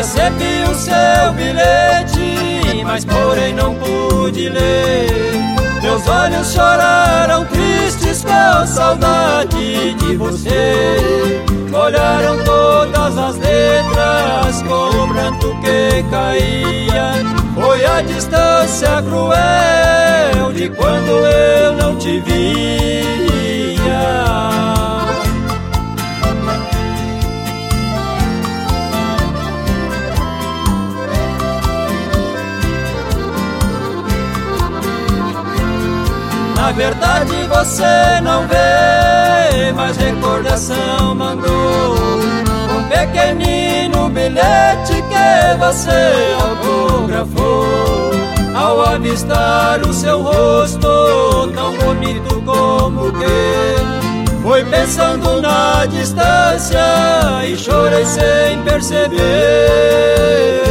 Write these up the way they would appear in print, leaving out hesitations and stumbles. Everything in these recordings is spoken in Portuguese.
Recebi o seu bilhete, mas porém não pude ler. Meus olhos choraram tristes com saudade de você. Molharam todas as letras com o pranto que caía. Foi a distância cruel de quando eu não te via. Na verdade você não vê, mas recordação mandou um pequenino bilhete que você autografou. Ao avistar o seu rosto tão bonito como que foi pensando na distância e chorei sem perceber.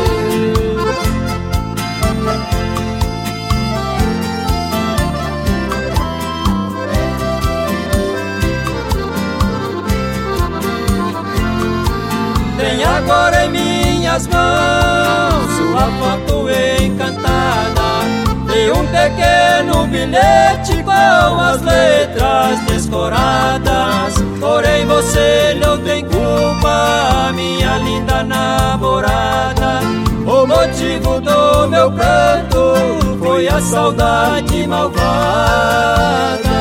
Tenho agora em minhas mãos sua foto encantada e um pequeno bilhete com as letras descoradas. Porém você não tem culpa, minha linda namorada. O motivo do meu pranto foi a saudade malvada.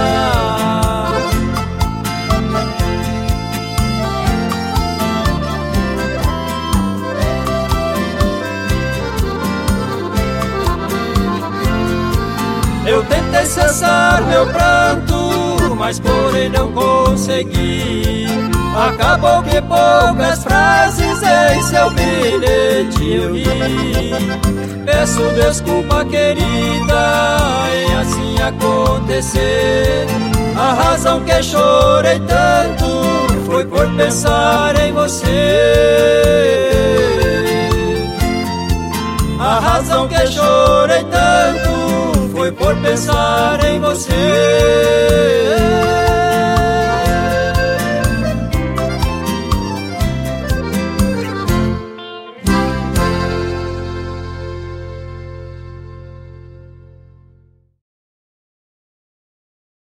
Eu tentei cessar meu pranto, mas porém não consegui. Acabou que poucas frases em seu bilhete eu li. Peço desculpa, querida, em assim acontecer. A razão que chorei tanto foi por pensar em você. A razão que chorei tanto foi por pensar em você.